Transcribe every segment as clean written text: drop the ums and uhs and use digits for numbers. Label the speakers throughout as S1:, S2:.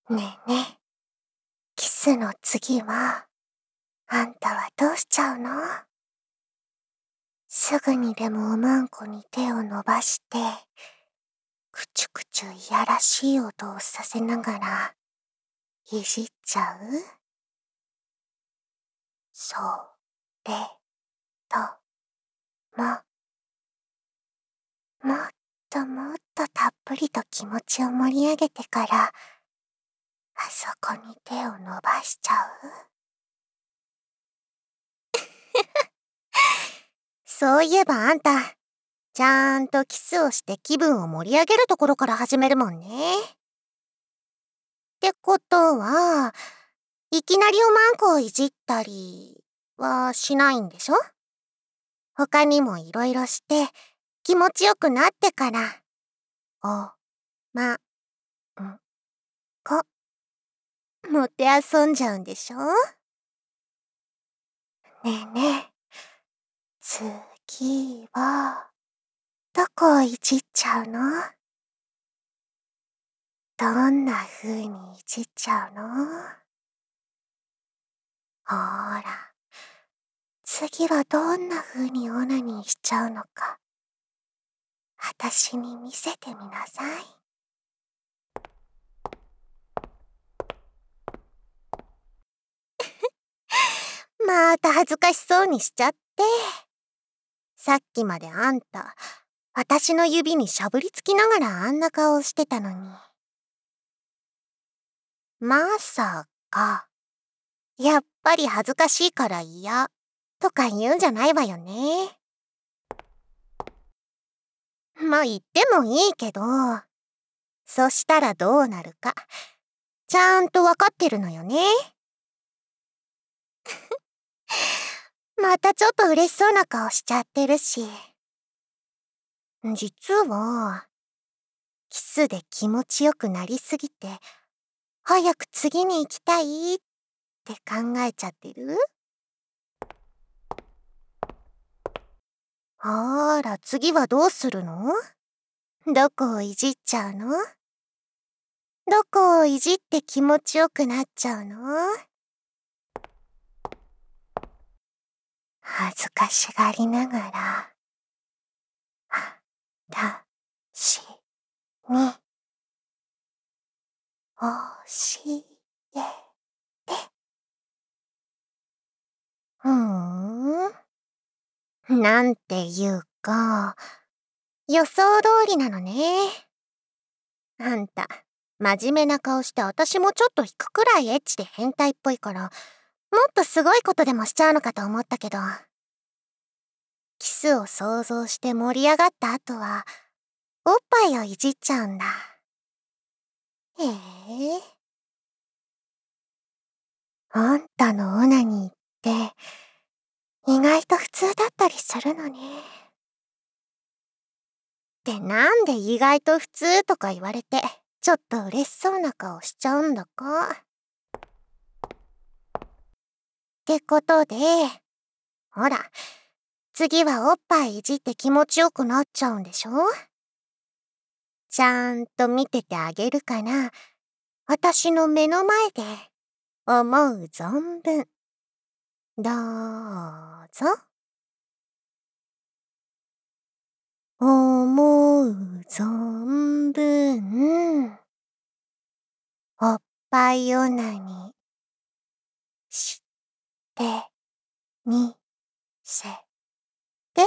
S1: ねえねえ、キスの次は、あんたはどうしちゃうの？すぐにでもおまんこに手を伸ばして、くちゅくちゅいやらしい音をさせながら、いじっちゃう？それとも、もっともっとたっぷりと気持ちを盛り上げてから、あそこに手を伸ばしちゃう？そういえばあんた、ちゃんとキスをして気分を盛り上げるところから始めるもんね。ってことは、いきなりおまんこをいじったりはしないんでしょ？他にもいろいろして気持ちよくなってから、おまんこ、もてあそんじゃうんでしょ？ねえねえ、次は、どこをいじっちゃうの？どんな風にいじっちゃうの？ほーら、次はどんな風にオナニーしちゃうのか、あたしに見せてみなさい。また恥ずかしそうにしちゃって。さっきまであんた、私の指にしゃぶりつきながらあんな顔してたのに。まさか、やっぱり恥ずかしいから嫌とか言うんじゃないわよね。まあ言ってもいいけど、そしたらどうなるか、ちゃんとわかってるのよね。またちょっと嬉しそうな顔しちゃってるし。実は、キスで気持ちよくなりすぎて、早く次に行きたいって考えちゃってる？あら、次はどうするの？どこをいじっちゃうの？どこをいじって気持ちよくなっちゃうの？恥ずかしがりながら、あたしに教えて。なんていうか、予想通りなのね。あんた、真面目な顔して私もちょっと引くくらいエッチで変態っぽいから、もっとすごいことでもしちゃうのかと思ったけど、キスを想像して盛り上がった後は、おっぱいをいじっちゃうんだ。へえ。あんたのオナニーって、意外と普通だったりするのね。ってなんで意外と普通とか言われて、ちょっと嬉しそうな顔しちゃうんだか。ってことで、ほら、次はおっぱいいじって気持ちよくなっちゃうんでしょ？ちゃんと見ててあげるから、私の目の前で、思う存分、どうぞ。思う存分、おっぱいオナニーしてみせて。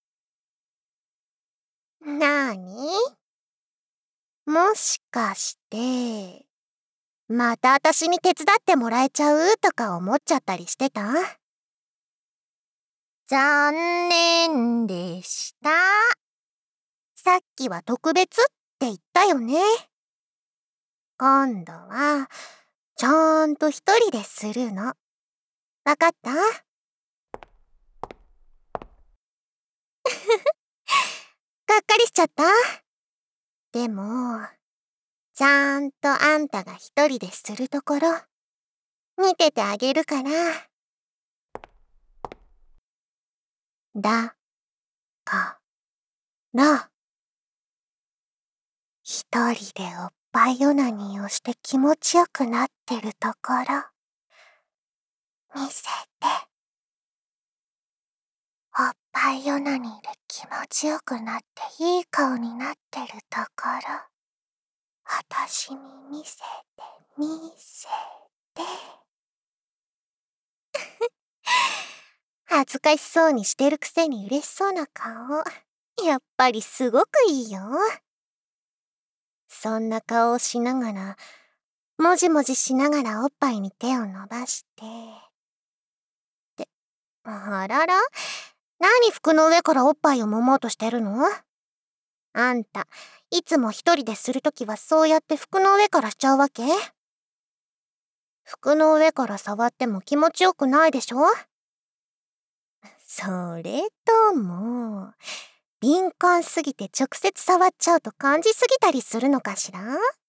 S1: なーに？もしかして、また私に手伝ってもらえちゃうとか思っちゃったりしてた？残念でした。さっきは特別って言ったよね。今度は、ちゃんと一人でするの。わかった？がっかりしちゃった？でも、ちゃんとあんたが一人でするところ、見ててあげるから。だから、一人でおっぱいオナニーをして気持ちよくなってるところ、見せて。おっぱいオナニーで気持ちよくなっていい顔になってるところ、あたしに見せて見せて。恥ずかしそうにしてるくせに嬉しそうな顔、やっぱりすごくいいよ。そんな顔をしながら、もじもじしながらおっぱいに手を伸ばして。あらら、何服の上からおっぱいを揉もうとしてるの？あんた、いつも一人でするときはそうやって服の上からしちゃうわけ？服の上から触っても気持ちよくないでしょ？それとも、敏感すぎて直接触っちゃうと感じすぎたりするのかしら？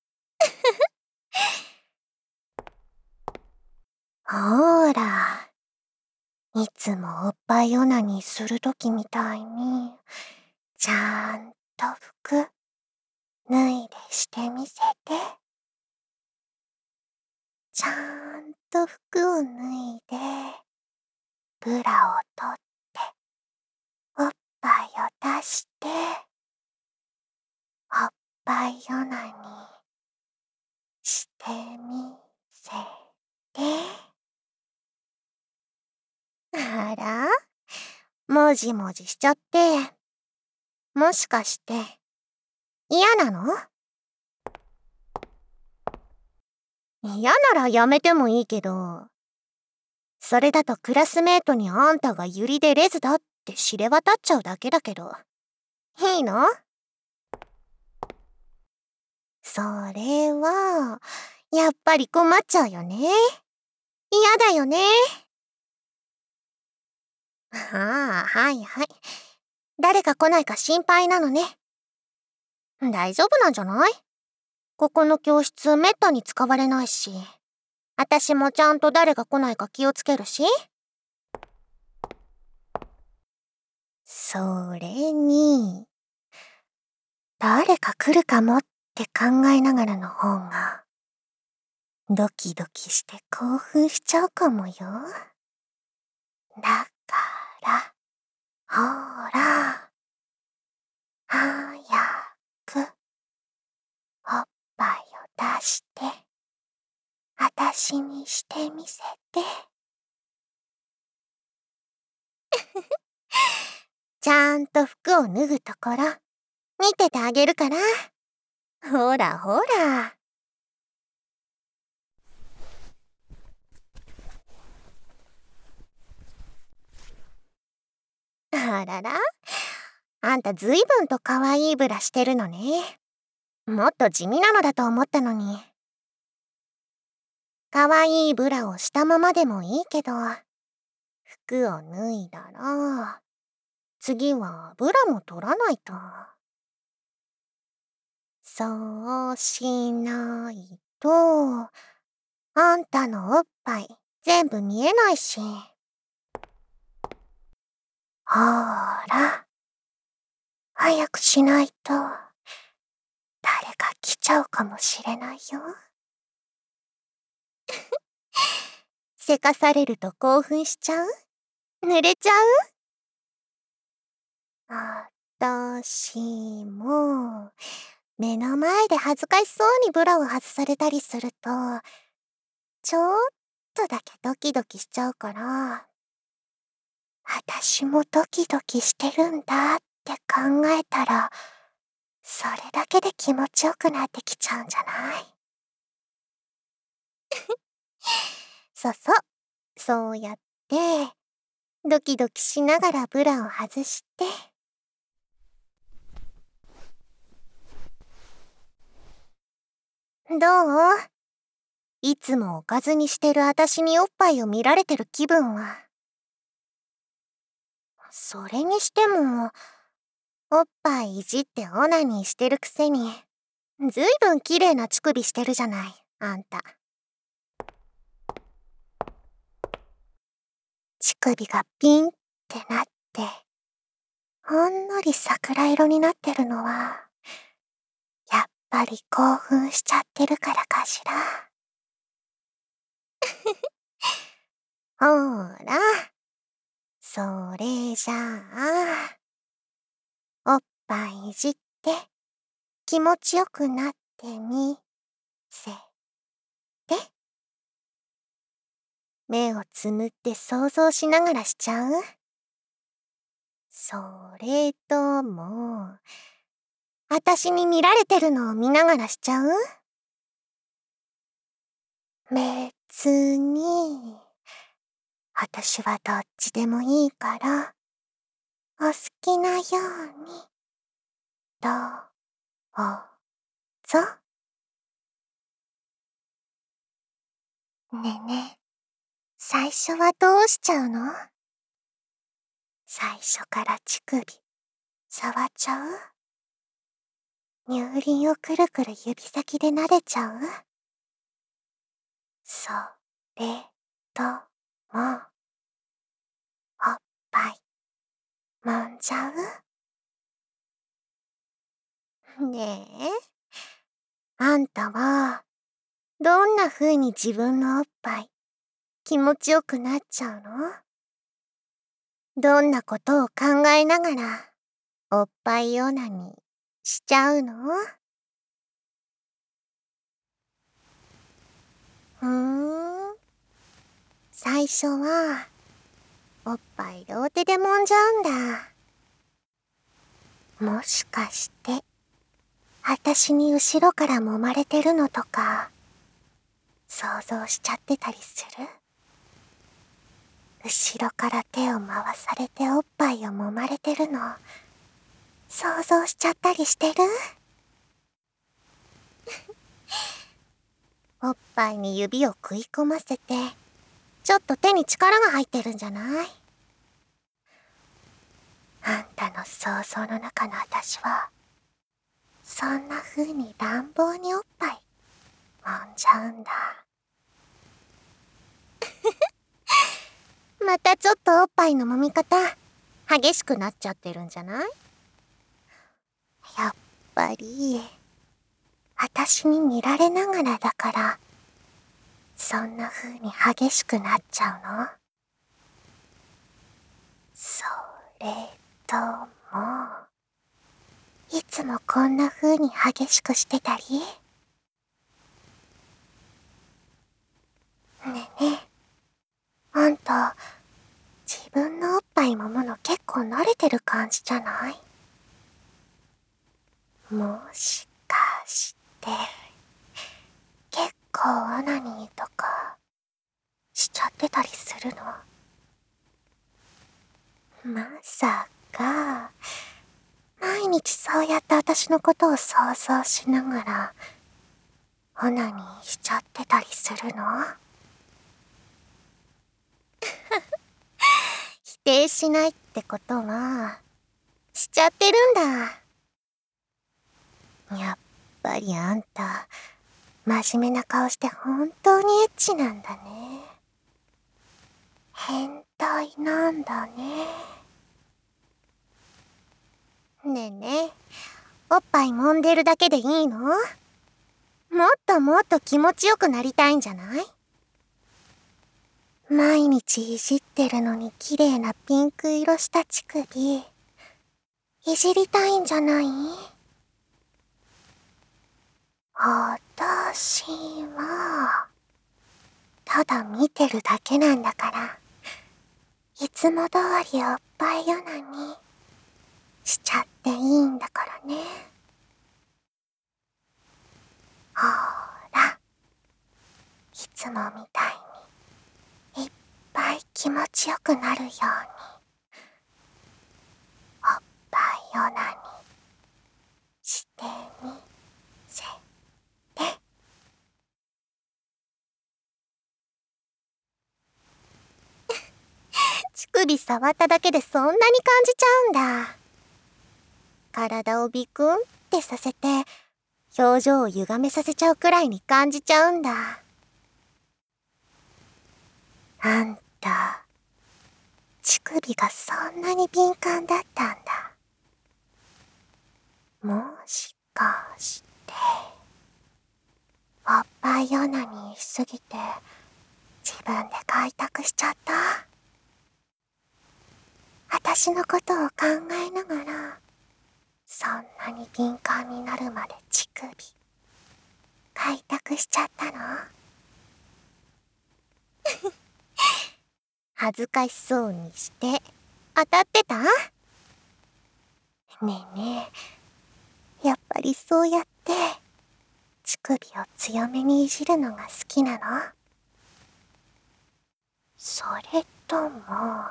S1: ほーら、いつもおっぱいオナニーするときみたいに、ちゃんと服、脱いでしてみせて。ちゃんと服を脱いで、ブラを取って、おっぱいを出して、おっぱいオナニーしてみせて。あら？もじもじしちゃって、もしかして嫌なの？嫌ならやめてもいいけど、それだとクラスメートにあんたがユリでレズだって知れ渡っちゃうだけだけど。いいの？それは、やっぱり困っちゃうよね。嫌だよね。ああ、はいはい。誰か来ないか心配なのね。大丈夫なんじゃない？ここの教室めったに使われないし。あたしもちゃんと誰が来ないか気をつけるし。それに、誰か来るかもって考えながらの方が、ドキドキして興奮しちゃうかもよ。だから、ほら、早く、おっぱいを出して、あたしにしてみせて。ちゃんと服を脱ぐところ、見ててあげるから。ほらほら。あらら、あんたずいぶんと可愛いブラしてるのね。もっと地味なのだと思ったのに。可愛いブラをしたままでもいいけど、服を脱いだら、次はブラも取らないと。そうしないと、あんたのおっぱい全部見えないし。ほーら、早くしないと、誰か来ちゃうかもしれないよ。せかされると興奮しちゃう？濡れちゃう？あたしも、目の前で恥ずかしそうにブラを外されたりすると、ちょっとだけドキドキしちゃうから、あたしもドキドキしてるんだって考えたら、それだけで気持ちよくなってきちゃうんじゃない？そうそう、そうやって、ドキドキしながらブラを外して、どう？いつもおかずにしてるあたしにおっぱいを見られてる気分は。それにしても、おっぱいいじってオナニーしてるくせに、ずいぶん綺麗な乳首してるじゃない、あんた。乳首がピンってなって、ほんのり桜色になってるのは、やっぱり興奮しちゃってるからかしら。ほーら、それじゃあ、おっぱいいじって気持ちよくなってみせて。目をつむって想像しながらしちゃう？それとも、あたしに見られてるのを見ながらしちゃう？別に、あたしはどっちでもいいから、お好きなように、どうぞ。ねえねえ、最初はどうしちゃうの？最初から乳首、触っちゃう？乳輪をくるくる指先で撫でちゃう？それとも、おっぱい、揉んじゃう？ねえ、あんたは、どんな風に自分のおっぱい、気持ちよくなっちゃうの？どんなことを考えながら、おっぱいオナニーしちゃうの？最初は、おっぱい両手で揉んじゃうんだ。もしかして、あたしに後ろから揉まれてるのとか、想像しちゃってたりする？後ろから手を回されておっぱいを揉まれてるの、想像しちゃったりしてる？おっぱいに指を食い込ませて、ちょっと手に力が入ってるんじゃない？あんたの想像の中のあたしは、そんな風に乱暴におっぱい揉んじゃうんだ。またちょっとおっぱいの揉み方、激しくなっちゃってるんじゃない？やっぱり、あたしに見られながらだから、そんな風に激しくなっちゃうの？それとも、いつもこんな風に激しくしてたり？ねえねえ、あんた、自分のおっぱい揉むの結構慣れてる感じじゃない？もしかして、結構オナニーとかしちゃってたりするの？まさか、毎日そうやって私のことを想像しながら、オナニーしちゃってたりするの？否定しないってことは、しちゃってるんだ。やっぱりあんた、真面目な顔して本当にエッチなんだね。変態なんだね。ねえねえ、おっぱい揉んでるだけでいいの？もっともっと気持ちよくなりたいんじゃない？毎日いじってるのに綺麗なピンク色した乳首、いじりたいんじゃない？あたしは、ただ見てるだけなんだから、いつも通りおっぱいオナニーしちゃっていいんだからね。ほーら、いつもみたいにいっぱい気持ちよくなるように、おっぱいオナニーしてみせて。乳首触っただけでそんなに感じちゃうんだ。体をビクンってさせて、表情を歪めさせちゃうくらいに感じちゃうんだ。あんた、乳首がそんなに敏感だったんだ。もしかして、 おっぱいオナニーしすぎて自分で開拓しちゃった。私のことを考えながらそんなに敏感になるまで乳首開拓しちゃったの？恥ずかしそうにして当たってた？ねえねえ、やっぱりそうやって乳首を強めにいじるのが好きなの？それとも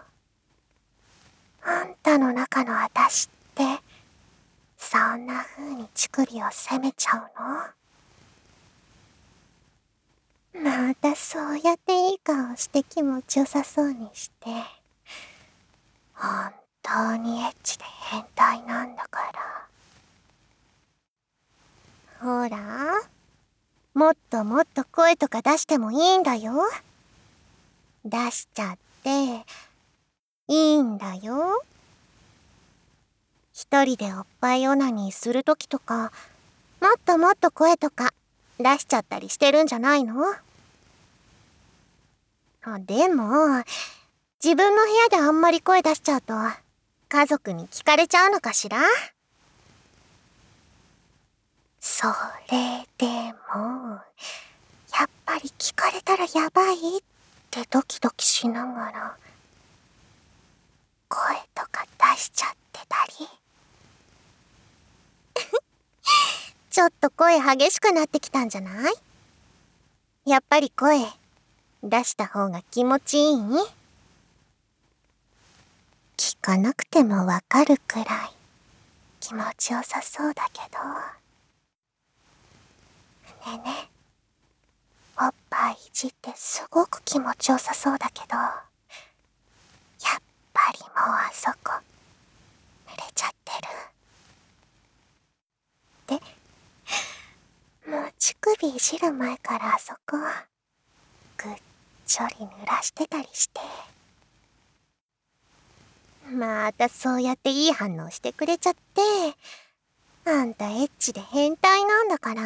S1: あんたの中の私ってそんな風に乳首を責めちゃうの？またそうやっていい顔して気持ちよさそうにして本当にエッチで変態なんだから。ほら、もっともっと声とか出してもいいんだよ。出しちゃっていいんだよ。一人でおっぱいオナニーするときとかもっともっと声とか出しちゃったりしてるんじゃないの？でも自分の部屋であんまり声出しちゃうと家族に聞かれちゃうのかしら？それでもやっぱり聞かれたらやばいってドキドキしながら声とか出しちゃってたり。ちょっと声激しくなってきたんじゃない？やっぱり声出した方が気持ちいい？聞かなくてもわかるくらい気持ちよさそうだけど。ねえねえ、おっぱいいじってすごく気持ちよさそうだけど、やっぱりもうあそこ濡れちゃってる？で、もう乳首いじる前からあそこぐっちょり濡らしてたりして。またそうやっていい反応してくれちゃって、あんたエッチで変態なんだから。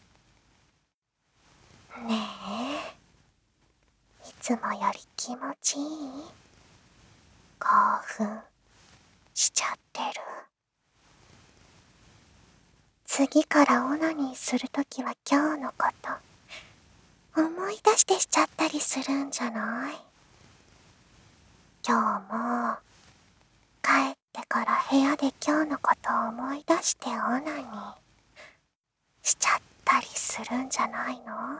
S1: ねえ、いつもより気持ちいい？興奮しちゃってる？次からオナニーするときは今日のこと思い出してしちゃったりするんじゃない？今日も帰ってから部屋で今日のことを思い出してオナニーしちゃったりするんじゃないの？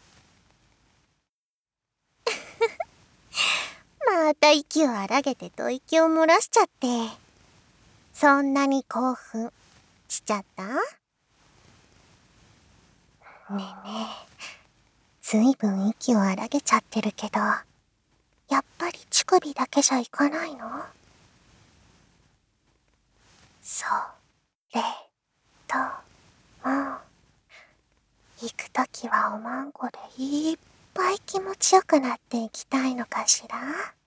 S1: また息を荒げて吐息を漏らしちゃって、そんなに興奮しちゃった？ねえねえ、ずいぶん息を荒げちゃってるけど、やっぱり乳首だけじゃいかないの？それとも行くときはおまんこでいっぱい気持ちよくなっていきたいのかしら？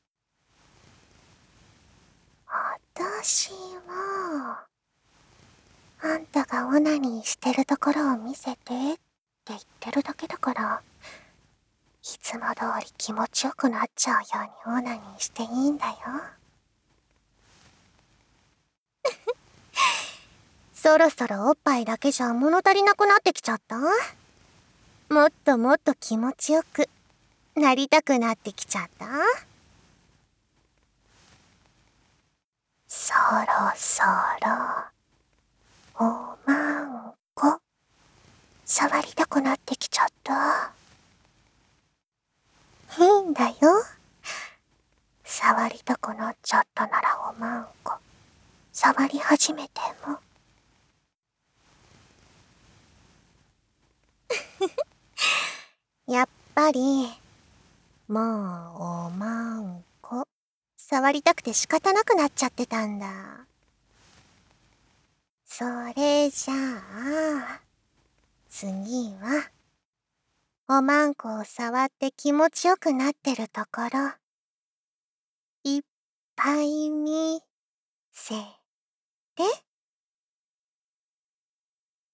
S1: 私はあんたがオナニーしてるところを見せてって言ってるだけだから、いつも通り気持ちよくなっちゃうようにオナニーしていいんだよ。そろそろおっぱいだけじゃ物足りなくなってきちゃった？もっともっと気持ちよくなりたくなってきちゃった？そろそろおまんこ触りたくなってきちゃった？いいんだよ。触りたくなっちゃったならおまんこ触り始めても。やっぱりもうおまんこ触りたくて仕方なくなっちゃってたんだ。それじゃあ次はおまんこを触って気持ちよくなってるところいっぱい見せて。